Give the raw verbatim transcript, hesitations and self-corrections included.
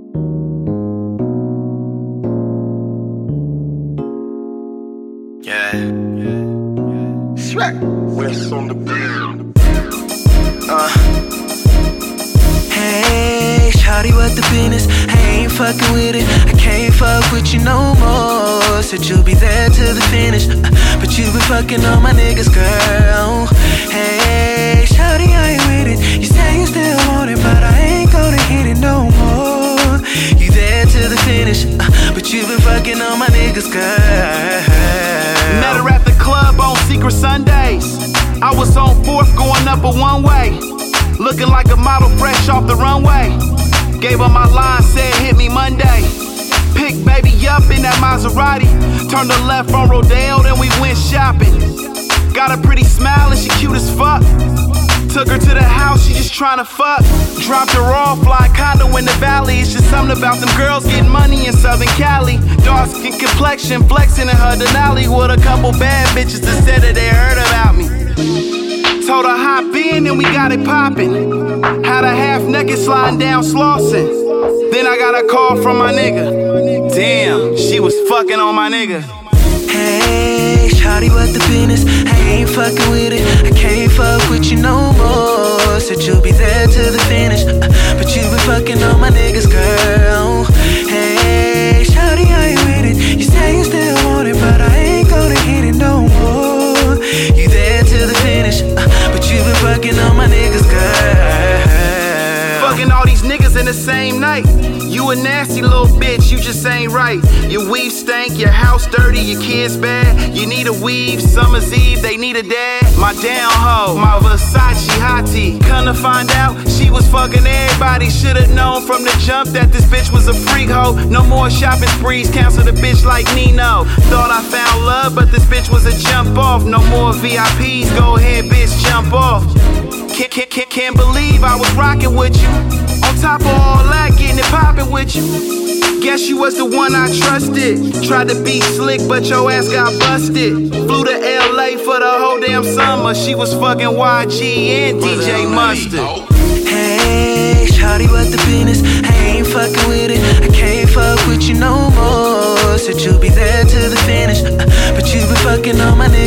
Yeah, yeah, Shrek. West on the band. Uh. Hey, shawty, what the business? I ain't fucking with it. I can't fuck with you no more. Said you'll be there till the finish, uh, but you been fucking on my niggas, girl. Hey, shawty, I ain't with it. You say you still want it, but I ain't gonna hit it no more. You there till the finish, uh, but you been fucking on my niggas, girl. Met her at the club on Secret Sundays. I was on fourth going up a one-way, looking like a model fresh off the runway. Gave her my line, said hit me Monday. Picked baby up in that Maserati. Turned her left on Rodeo, then we went shopping. Got a pretty smile and she cute as fuck. Took her to the house, she just tryna fuck. Dropped her off, fly condo in the valley. It's just something about them girls getting money in Southern Cali. Dark skin complexion, flexing in her Denali with a couple bad bitches that said that they heard about me. Told her hop in and we got it poppin'. Had her half naked sliding down Slauson. Then I got a call from my nigga. Damn, she was fucking on my nigga. Hey, shawty, what the business? I ain't fucking with it. I can't fuck with you no more. Said you'll be there till the finish, uh, but you been fucking on my niggas, girl. Hey, shawty, I ain't with it. You say you still want it, but I ain't gonna hit it no more. You there till the finish, uh, but you been fucking on my niggas, girl. Fucking all these niggas in the same night. You a nasty little bitch, you just ain't right. Your weave stank, your house dirty, your kids bad. You need a weave, summer's eve, they need a dad. My down hoe, my Versace hottie. Come to find out, she was fucking everybody. Should've known from the jump that this bitch was a freak hoe. No more shopping sprees, cancel the bitch like Nino. Thought I found love, but this bitch was a jump off. No more V I Ps, go ahead bitch, jump off. Can't, can't, can't, can't believe I was rocking with you. On top of all that, getting it poppin' with you. Guess you was the one I trusted. Tried to be slick, but your ass got busted. Flew to L A for the whole damn summer. She was fucking Y G and D J Mustard. Hey, shawty, what the business? I ain't fucking with it. I can't fuck with you no more. Said you'll be there till the finish, uh, but you been fucking on my niggas.